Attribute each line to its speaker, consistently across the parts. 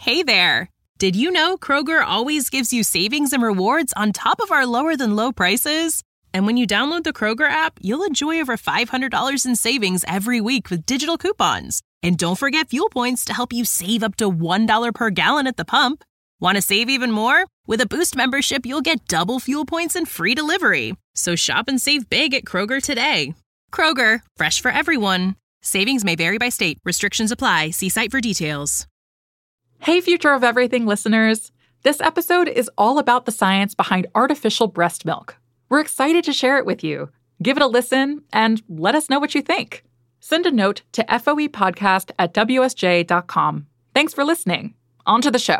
Speaker 1: Hey there! Did you know Kroger always gives you savings and rewards on top of our lower-than-low prices? And when you download the Kroger app, you'll enjoy over $500 in savings every week with digital coupons. And don't forget fuel points to help you save up to $1 per gallon at the pump. Want to save even more? With a Boost membership, you'll get double fuel points and free delivery. So shop and save big at Kroger today. Kroger, fresh for everyone. Savings may vary by state. Restrictions apply. See site for details.
Speaker 2: Hey, Future of Everything listeners. This episode is all about the science behind artificial breast milk. We're excited to share it with you. Give it a listen and let us know what you think. Send a note to foepodcast@wsj.com. Thanks for listening. On to the show.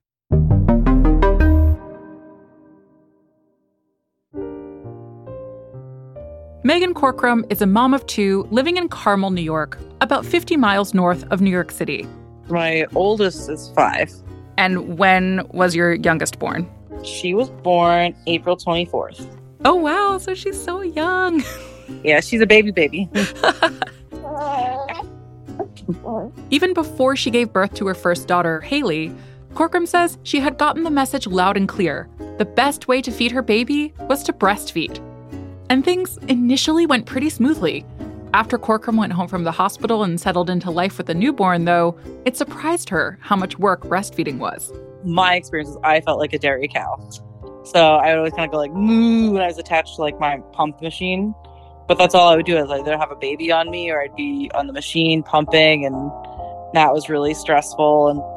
Speaker 2: Megan Corcoran is a mom of two living in Carmel, New York, about 50 miles north of New York City.
Speaker 3: My oldest is 5.
Speaker 2: And when was your youngest born?
Speaker 3: She was born April 24th.
Speaker 2: Oh, wow. So she's so young.
Speaker 3: Yeah, she's a baby.
Speaker 2: Even before she gave birth to her first daughter, Haley, Corcoran says she had gotten the message loud and clear. The best way to feed her baby was to breastfeed. And things initially went pretty smoothly. After Corcoran went home from the hospital and settled into life with a newborn, though, it surprised her how much work breastfeeding was.
Speaker 3: My experience is I felt like a dairy cow. So I would always kind of go like, moo, when I was attached to like my pump machine. But that's all I would do is either have a baby on me or I'd be on the machine pumping, and that was really stressful. And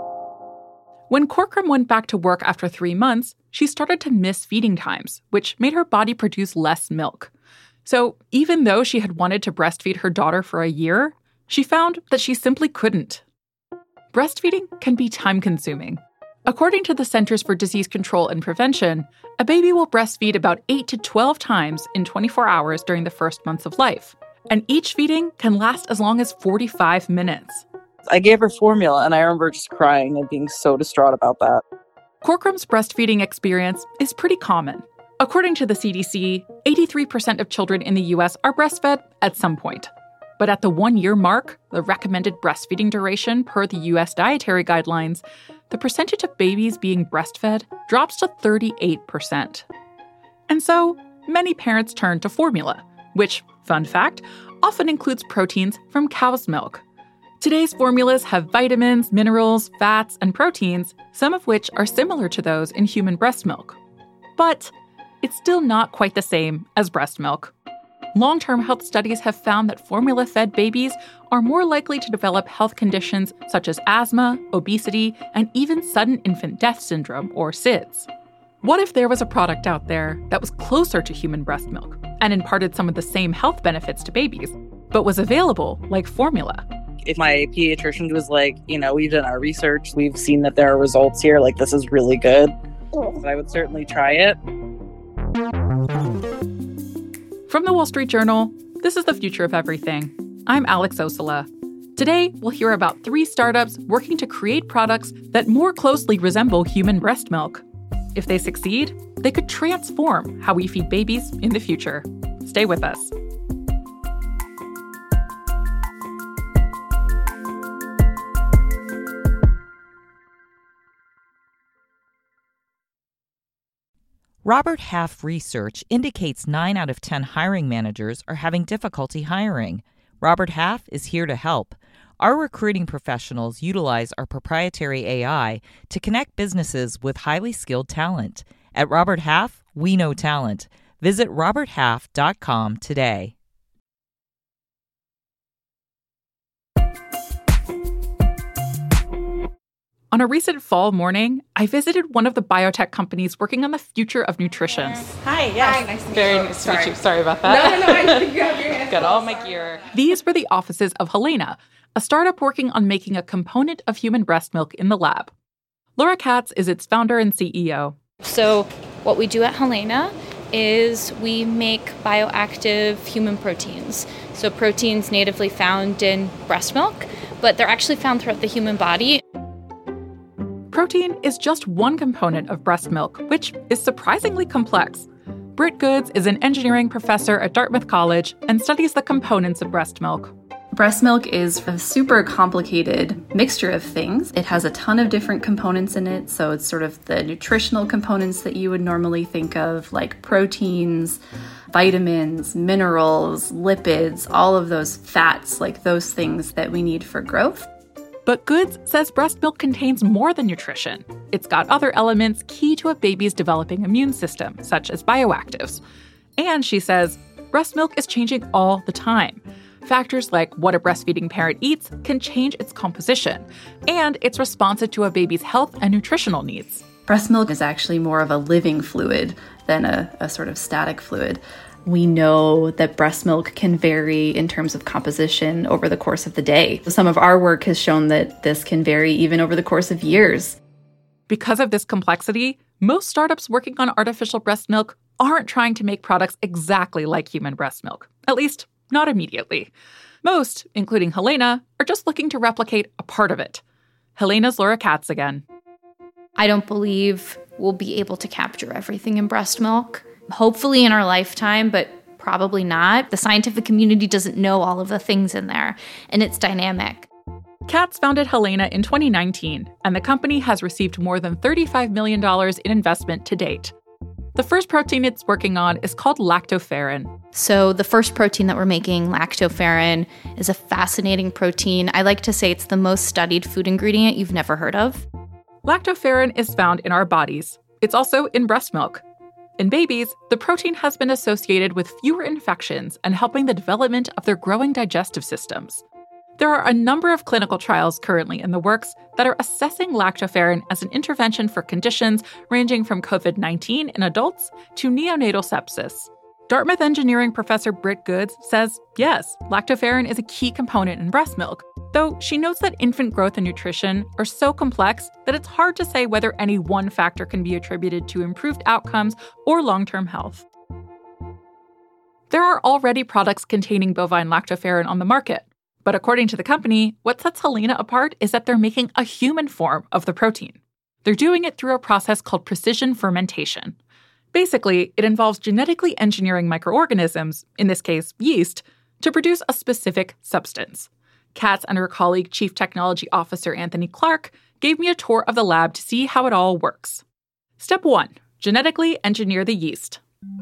Speaker 2: when Corcoran went back to work after 3 months, she started to miss feeding times, which made her body produce less milk. So even though she had wanted to breastfeed her daughter for a year, she found that she simply couldn't. Breastfeeding can be time-consuming. According to the Centers for Disease Control and Prevention, a baby will breastfeed about 8 to 12 times in 24 hours during the first months of life. And each feeding can last as long as 45 minutes.
Speaker 3: I gave her formula, and I remember just crying and being so distraught about that.
Speaker 2: Corcoran's breastfeeding experience is pretty common. According to the CDC, 83% of children in the U.S. are breastfed at some point. But at the 1-year mark, the recommended breastfeeding duration per the U.S. dietary guidelines, the percentage of babies being breastfed drops to 38%. And so, many parents turn to formula, which, fun fact, often includes proteins from cow's milk. Today's formulas have vitamins, minerals, fats, and proteins, some of which are similar to those in human breast milk. But it's still not quite the same as breast milk. Long-term health studies have found that formula-fed babies are more likely to develop health conditions such as asthma, obesity, and even sudden infant death syndrome, or SIDS. What if there was a product out there that was closer to human breast milk and imparted some of the same health benefits to babies, but was available like formula?
Speaker 3: If my pediatrician was like, we've done our research, we've seen that there are results here, like this is really good, I would certainly try it.
Speaker 2: From the Wall Street Journal, this is The Future of Everything. I'm Alex Ossala. Today, we'll hear about 3 startups working to create products that more closely resemble human breast milk. If they succeed, they could transform how we feed babies in the future. Stay with us.
Speaker 4: Robert Half research indicates 9 out of 10 hiring managers are having difficulty hiring. Robert Half is here to help. Our recruiting professionals utilize our proprietary AI to connect businesses with highly skilled talent. At Robert Half, we know talent. Visit roberthalf.com today.
Speaker 2: On a recent fall morning, I visited one of the biotech companies working on the future of nutrition.
Speaker 5: Hi, yes. Hi, nice to meet you.
Speaker 2: Very nice to meet you. Sorry about that.
Speaker 5: No, I think you have your hands.
Speaker 2: Got all my gear. These were the offices of Helena, a startup working on making a component of human breast milk in the lab. Laura Katz is its founder and CEO.
Speaker 6: So what we do at Helena is we make bioactive human proteins. So proteins natively found in breast milk, but they're actually found throughout the human body.
Speaker 2: Protein is just one component of breast milk, which is surprisingly complex. Britt Goods is an engineering professor at Dartmouth College and studies the components of breast milk. Breast milk is a super complicated mixture of things. It has a ton of different components in it, so it's sort of the nutritional components that you would normally think of, like proteins, vitamins, minerals, lipids, all of those fats, like those things that we need for growth.
Speaker 7: But Goods says breast milk contains more than nutrition. It's got other elements key to a baby's developing immune system, such as bioactives. And she says, breast milk is changing all the time. Factors like what a breastfeeding parent eats can change its composition, and it's responsive to a baby's health and nutritional needs.
Speaker 2: Breast milk is actually more of a living fluid than a sort of static fluid. We know that breast milk can vary in terms of composition over the course of the day. Some of our work has shown that this can vary even over the course of years.
Speaker 7: Because of this complexity, most startups working on artificial breast milk aren't trying to make products exactly like human breast milk, at least not immediately. Most, including Helena, are just looking to replicate a part of it. Helena's Laura Katz again.
Speaker 6: I don't believe we'll be able to capture everything in breast milk. Hopefully in our lifetime, but probably not. The scientific community doesn't know all of the things in there, and it's dynamic.
Speaker 7: Katz founded Helena in 2019, and the company has received more than $35 million in investment to date. The first protein it's working on is called lactoferrin.
Speaker 6: So the first protein that we're making, lactoferrin, is a fascinating protein. I like to say it's the most studied food ingredient you've never heard of.
Speaker 7: Lactoferrin is found in our bodies. It's also in breast milk. In babies, the protein has been associated with fewer infections and helping the development of their growing digestive systems. There are a number of clinical trials currently in the works that are assessing lactoferrin as an intervention for conditions ranging from COVID-19 in adults to neonatal sepsis. Dartmouth engineering professor Britt Goods says, yes, lactoferrin is a key component in breast milk, though she notes that infant growth and nutrition are so complex that it's hard to say whether any one factor can be attributed to improved outcomes or long-term health. There are already products containing bovine lactoferrin on the market. But according to the company, what sets Helena apart is that they're making a human form of the protein. They're doing it through a process called precision fermentation. Basically, it involves genetically engineering microorganisms, in this case yeast, to produce a specific substance. Katz and her colleague, Chief Technology Officer Anthony Clark, gave me a tour of the lab to see how it all works. Step 1, genetically engineer the yeast.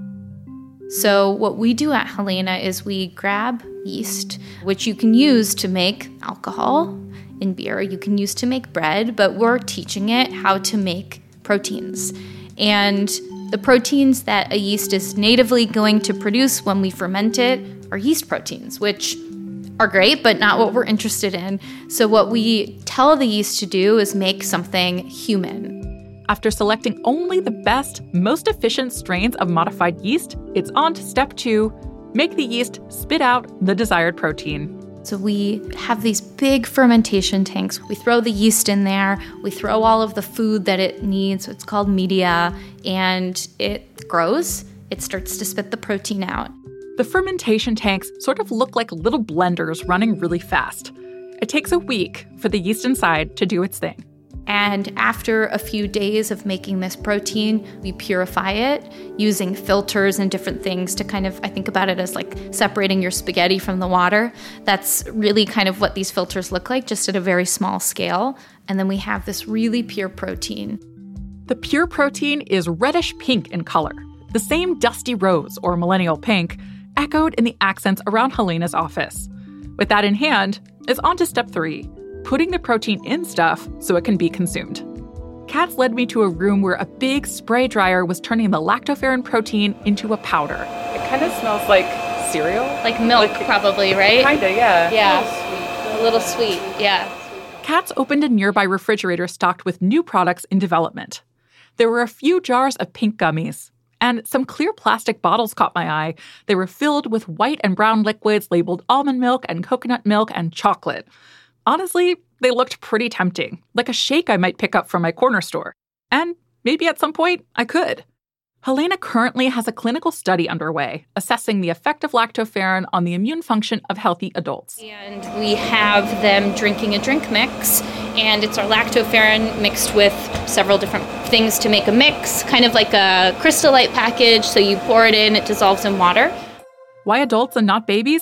Speaker 6: So what we do at Helena is we grab yeast, which you can use to make alcohol in beer, you can use to make bread, but we're teaching it how to make proteins. And the proteins that a yeast is natively going to produce when we ferment it are yeast proteins, which are great, but not what we're interested in. So what we tell the yeast to do is make something human.
Speaker 7: After selecting only the best, most efficient strains of modified yeast, it's on to step 2, make the yeast spit out the desired protein.
Speaker 6: So we have these big fermentation tanks. We throw the yeast in there, we throw all of the food that it needs, so it's called media, and it grows. It starts to spit the protein out.
Speaker 7: The fermentation tanks sort of look like little blenders running really fast. It takes a week for the yeast inside to do its thing.
Speaker 6: And after a few days of making this protein, we purify it using filters and different things to kind of, I think about it as like separating your spaghetti from the water. That's really kind of what these filters look like, just at a very small scale. And then we have this really pure protein.
Speaker 7: The pure protein is reddish pink in color, the same dusty rose or millennial pink echoed in the accents around Helena's office. With that in hand, it's on to step 3. Putting the protein in stuff so it can be consumed. Katz led me to a room where a big spray dryer was turning the lactoferrin protein into a powder.
Speaker 8: It kind of smells like cereal.
Speaker 6: Like milk, probably, right?
Speaker 8: Kinda, yeah.
Speaker 6: Yeah. A little sweet, yeah.
Speaker 7: Katz opened a nearby refrigerator stocked with new products in development. There were a few jars of pink gummies, and some clear plastic bottles caught my eye. They were filled with white and brown liquids labeled almond milk and coconut milk and chocolate. Honestly, they looked pretty tempting, like a shake I might pick up from my corner store. And maybe at some point, I could. Helena currently has a clinical study underway, assessing the effect of lactoferrin on the immune function of healthy adults.
Speaker 6: And we have them drinking a drink mix, and it's our lactoferrin mixed with several different things to make a mix, kind of like a Crystal Light package, so you pour it in, it dissolves in water.
Speaker 7: Why adults and not babies?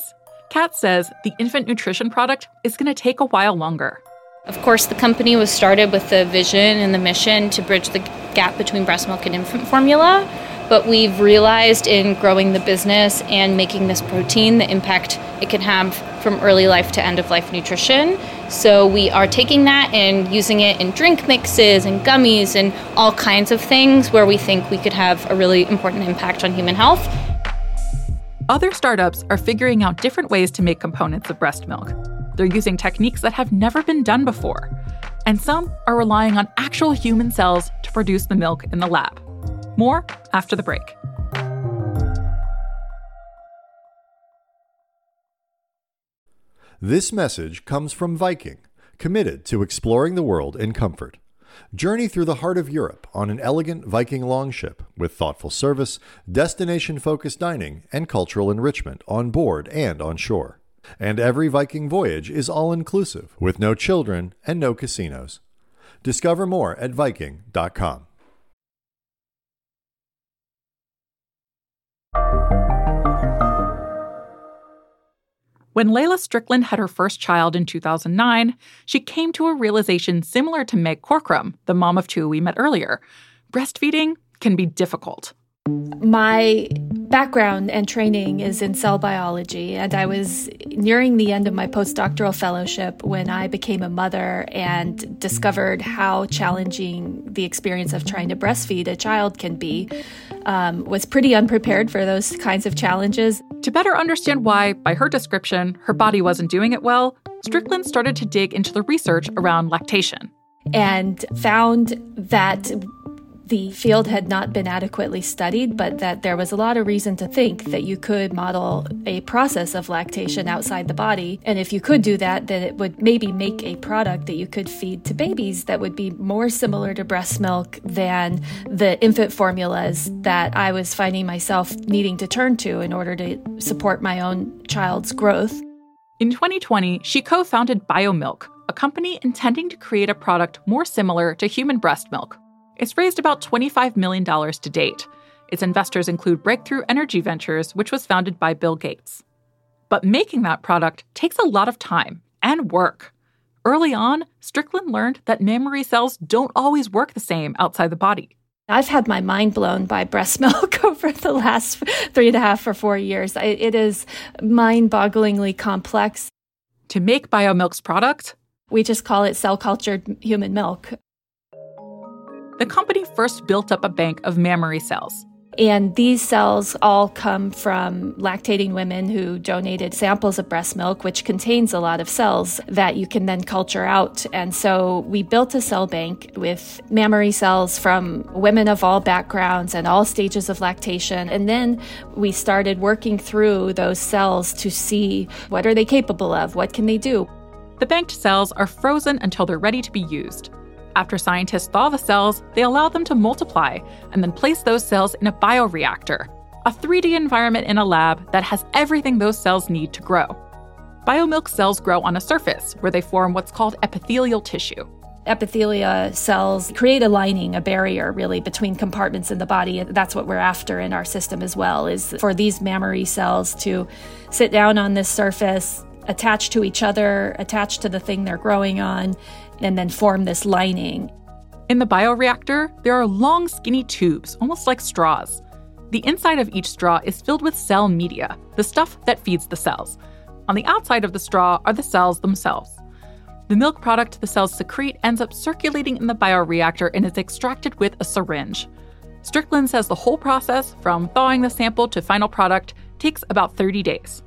Speaker 7: Kat says the infant nutrition product is going to take a while longer.
Speaker 6: Of course, the company was started with the vision and the mission to bridge the gap between breast milk and infant formula. But we've realized in growing the business and making this protein the impact it can have from early life to end of life nutrition. So we are taking that and using it in drink mixes and gummies and all kinds of things where we think we could have a really important impact on human health.
Speaker 7: Other startups are figuring out different ways to make components of breast milk. They're using techniques that have never been done before. And some are relying on actual human cells to produce the milk in the lab. More after the break.
Speaker 9: This message comes from Viking, committed to exploring the world in comfort. Journey through the heart of Europe on an elegant Viking longship with thoughtful service, destination-focused dining, and cultural enrichment on board and on shore. And every Viking voyage is all-inclusive, with no children and no casinos. Discover more at Viking.com.
Speaker 7: When Layla Strickland had her first child in 2009, she came to a realization similar to Meg Corcoran, the mom of two we met earlier. Breastfeeding can be difficult.
Speaker 10: My background and training is in cell biology, and I was nearing the end of my postdoctoral fellowship when I became a mother and discovered how challenging the experience of trying to breastfeed a child can be. Was pretty unprepared for those kinds of challenges.
Speaker 7: To better understand why, by her description, her body wasn't doing it well, Strickland started to dig into the research around lactation.
Speaker 10: And found that the field had not been adequately studied, but that there was a lot of reason to think that you could model a process of lactation outside the body. And if you could do that, then it would maybe make a product that you could feed to babies that would be more similar to breast milk than the infant formulas that I was finding myself needing to turn to in order to support my own child's growth.
Speaker 7: In 2020, she co-founded BioMilk, a company intending to create a product more similar to human breast milk. It's raised about $25 million to date. Its investors include Breakthrough Energy Ventures, which was founded by Bill Gates. But making that product takes a lot of time and work. Early on, Strickland learned that mammary cells don't always work the same outside the body.
Speaker 10: I've had my mind blown by breast milk over the last 3.5 or 4 years. It is mind-bogglingly complex.
Speaker 7: To make BioMilk's product,
Speaker 10: we just call it cell-cultured human milk.
Speaker 7: The company first built up a bank of mammary cells.
Speaker 10: And these cells all come from lactating women who donated samples of breast milk, which contains a lot of cells that you can then culture out. And so we built a cell bank with mammary cells from women of all backgrounds and all stages of lactation. And then we started working through those cells to see what are they capable of, what can they do.
Speaker 7: The banked cells are frozen until they're ready to be used. After scientists thaw the cells, they allow them to multiply and then place those cells in a bioreactor, a 3D environment in a lab that has everything those cells need to grow. BioMilk cells grow on a surface where they form what's called epithelial tissue.
Speaker 10: Epithelia cells create a lining, a barrier, really, between compartments in the body. That's what we're after in our system as well, is for these mammary cells to sit down on this surface, attach to each other, attach to the thing they're growing on, and then form this lining.
Speaker 7: In the bioreactor, there are long, skinny tubes, almost like straws. The inside of each straw is filled with cell media, the stuff that feeds the cells. On the outside of the straw are the cells themselves. The milk product the cells secrete ends up circulating in the bioreactor and is extracted with a syringe. Strickland says the whole process, from thawing the sample to final product, takes about 30 days.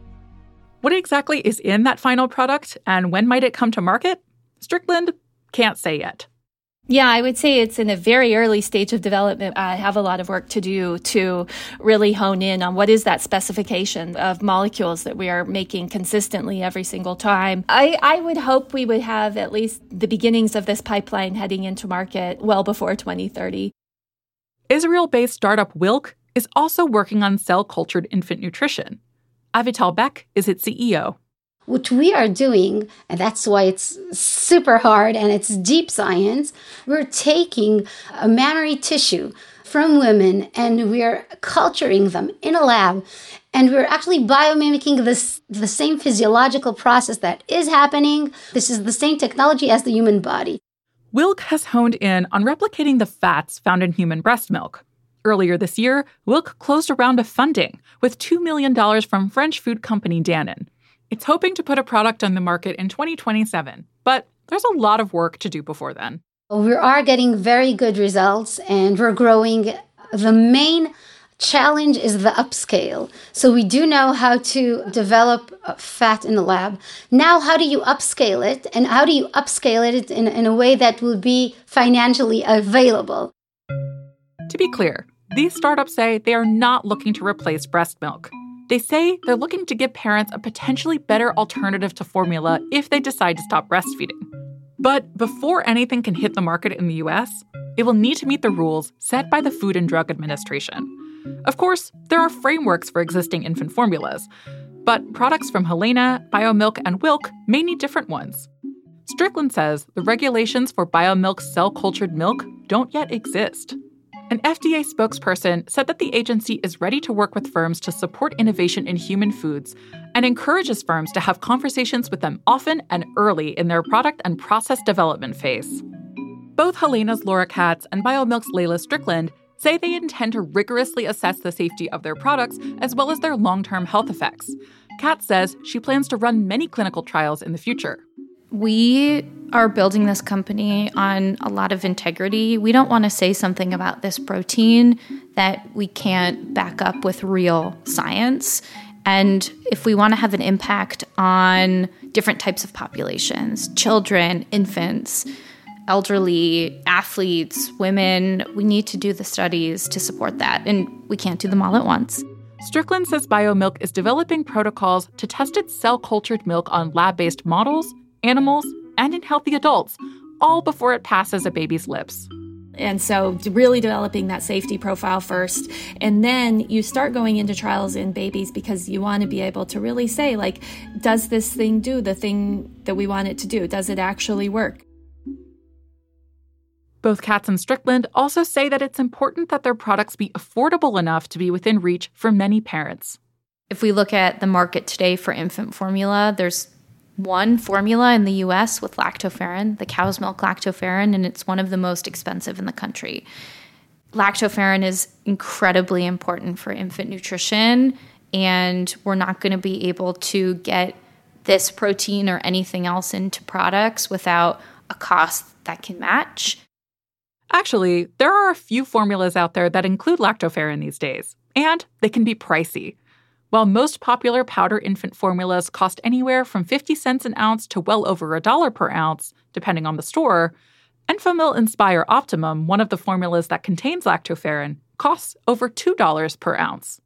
Speaker 7: What exactly is in that final product, and when might it come to market? Strickland can't say yet.
Speaker 10: Yeah, I would say it's in a very early stage of development. I have a lot of work to do to really hone in on what is that specification of molecules that we are making consistently every single time. I would hope we would have at least the beginnings of this pipeline heading into market well before 2030.
Speaker 7: Israel-based startup Wilk is also working on cell-cultured infant nutrition. Avital Beck is its CEO.
Speaker 11: What we are doing, and that's why it's super hard and it's deep science, we're taking a mammary tissue from women and we're culturing them in a lab And we're actually biomimicking the same physiological process that is happening. This is the same technology as the human body.
Speaker 7: Wilk has honed in on replicating the fats found in human breast milk. Earlier this year, Wilk closed a round of funding with $2 million from French food company Danone. It's hoping to put a product on the market in 2027, but there's a lot of work to do before then.
Speaker 11: We are getting very good results, and we're growing. The main challenge is the upscale. So we do know how to develop fat in the lab. Now, how do you upscale it? And how do you upscale it in a way that will be financially available?
Speaker 7: To be clear, these startups say they are not looking to replace breast milk. They say they're looking to give parents a potentially better alternative to formula if they decide to stop breastfeeding. But before anything can hit the market in the US, it will need to meet the rules set by the Food and Drug Administration. Of course, there are frameworks for existing infant formulas, but products from Helena, BioMilk, and Wilk may need different ones. Strickland says the regulations for BioMilk's cell-cultured milk don't yet exist. An FDA spokesperson said that the agency is ready to work with firms to support innovation in human foods and encourages firms to have conversations with them often and early in their product and process development phase. Both Helena's Laura Katz and BioMilk's Layla Strickland say they intend to rigorously assess the safety of their products as well as their long-term health effects. Katz says she plans to run many clinical trials in the future.
Speaker 6: We are building this company on a lot of integrity. We don't want to say something about this protein that we can't back up with real science. And if we want to have an impact on different types of populations, children, infants, elderly, athletes, women, we need to do the studies to support that. And we can't do them all at once.
Speaker 7: Strickland says BioMilk is developing protocols to test its cell-cultured milk on lab-based models, animals, and in healthy adults, all before it passes a baby's lips.
Speaker 10: And so really developing that safety profile first. And then you start going into trials in babies because you want to be able to really say, like, does this thing do the thing that we want it to do? Does it actually work?
Speaker 7: Both Katz and Strickland also say that it's important that their products be affordable enough to be within reach for many parents.
Speaker 6: If we look at the market today for infant formula, there's one formula in the U.S. with lactoferrin, the cow's milk lactoferrin, and it's one of the most expensive in the country. Lactoferrin is incredibly important for infant nutrition, and we're not going to be able to get this protein or anything else into products without a cost that can match.
Speaker 7: Actually, there are a few formulas out there that include lactoferrin these days, and they can be pricey. While most popular powder infant formulas cost anywhere from 50 cents an ounce to well over $1 per ounce, depending on the store, Enfamil Inspire Optimum, one of the formulas that contains lactoferrin, costs over $2 per ounce.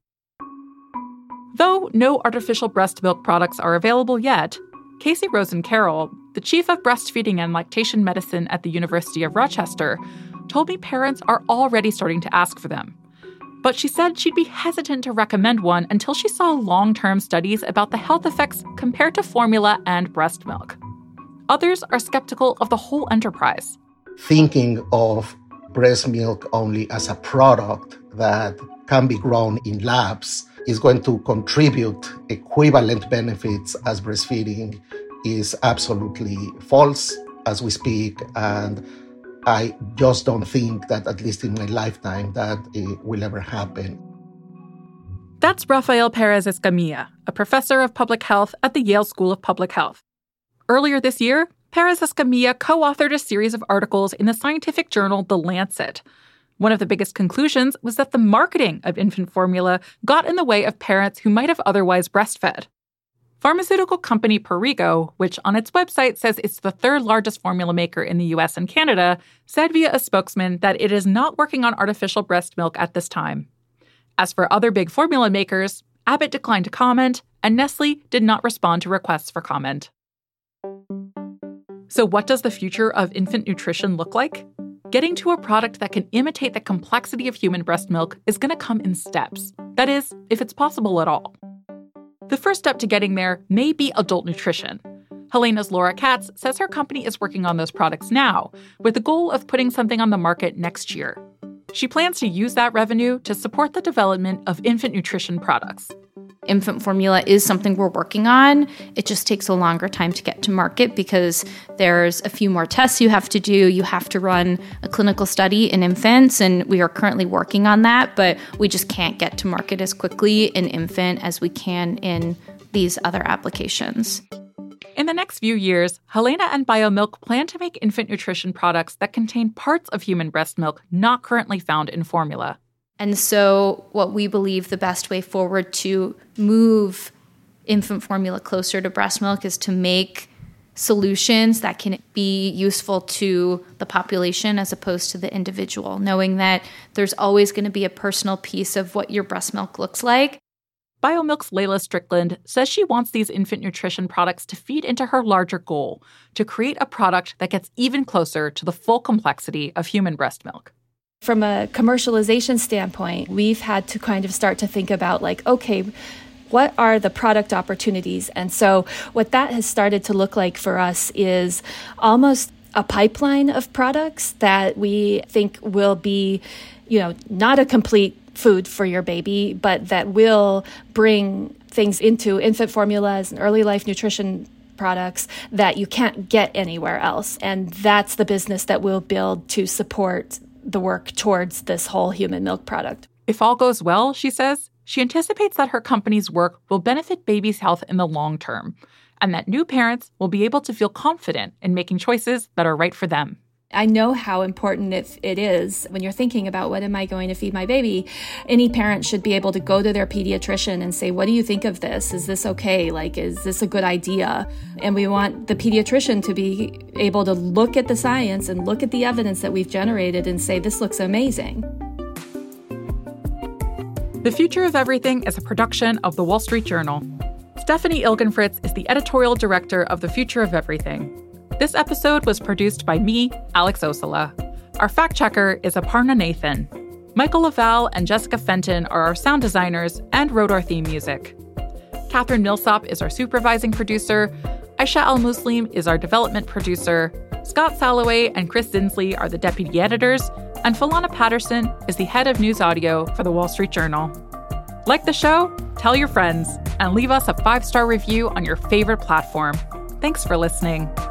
Speaker 7: Though no artificial breast milk products are available yet, Casey Rosen-Carroll, the chief of breastfeeding and lactation medicine at the University of Rochester, told me parents are already starting to ask for them. But she said she'd be hesitant to recommend one until she saw long-term studies about the health effects compared to formula and breast milk. Others are skeptical of the whole enterprise.
Speaker 12: Thinking of breast milk only as a product that can be grown in labs is going to contribute equivalent benefits as breastfeeding is absolutely false as we speak, and I just don't think that, at least in my lifetime, that it will ever happen.
Speaker 7: That's Rafael Perez Escamilla, a professor of public health at the Yale School of Public Health. Earlier this year, Perez Escamilla co-authored a series of articles in the scientific journal The Lancet. One of the biggest conclusions was that the marketing of infant formula got in the way of parents who might have otherwise breastfed. Pharmaceutical company Perrigo, which on its website says it's the third largest formula maker in the US and Canada, said via a spokesman that it is not working on artificial breast milk at this time. As for other big formula makers, Abbott declined to comment, and Nestle did not respond to requests for comment. So what does the future of infant nutrition look like? Getting to a product that can imitate the complexity of human breast milk is going to come in steps. That is, if it's possible at all. The first step to getting there may be adult nutrition. Helena's Laura Katz says her company is working on those products now, with the goal of putting something on the market next year. She plans to use that revenue to support the development of infant nutrition products.
Speaker 6: Infant formula is something we're working on. It just takes a longer time to get to market because there's a few more tests you have to do. You have to run a clinical study in infants, and we are currently working on that, but we just can't get to market as quickly in infant as we can in these other applications.
Speaker 7: In the next few years, Helena and BioMilk plan to make infant nutrition products that contain parts of human breast milk not currently found in formula.
Speaker 6: And so what we believe the best way forward to move infant formula closer to breast milk is to make solutions that can be useful to the population as opposed to the individual, knowing that there's always going to be a personal piece of what your breast milk looks like.
Speaker 7: BioMilk's Layla Strickland says she wants these infant nutrition products to feed into her larger goal, to create a product that gets even closer to the full complexity of human breast milk.
Speaker 10: From a commercialization standpoint, we've had to kind of start to think about okay, what are the product opportunities? And so what that has started to look like for us is almost a pipeline of products that we think will be, not a complete food for your baby, but that will bring things into infant formulas and early life nutrition products that you can't get anywhere else. And that's the business that we'll build to support the work towards this whole human milk product.
Speaker 7: If all goes well, she says, she anticipates that her company's work will benefit babies' health in the long term, and that new parents will be able to feel confident in making choices that are right for them.
Speaker 10: I know how important it is when you're thinking about what am I going to feed my baby. Any parent should be able to go to their pediatrician and say, what do you think of this? Is this okay? Is this a good idea? And we want the pediatrician to be able to look at the science and look at the evidence that we've generated and say, this looks amazing.
Speaker 7: The Future of Everything is a production of The Wall Street Journal. Stephanie Ilgenfritz is the editorial director of The Future of Everything. This episode was produced by me, Alex Osala. Our fact-checker is Aparna Nathan. Michael Laval and Jessica Fenton are our sound designers and wrote our theme music. Catherine Millsop is our supervising producer. Aisha Al-Muslim is our development producer. Scott Salloway and Chris Dinsley are the deputy editors. And Philana Patterson is the head of news audio for The Wall Street Journal. Like the show? Tell your friends. And leave us a 5-star review on your favorite platform. Thanks for listening.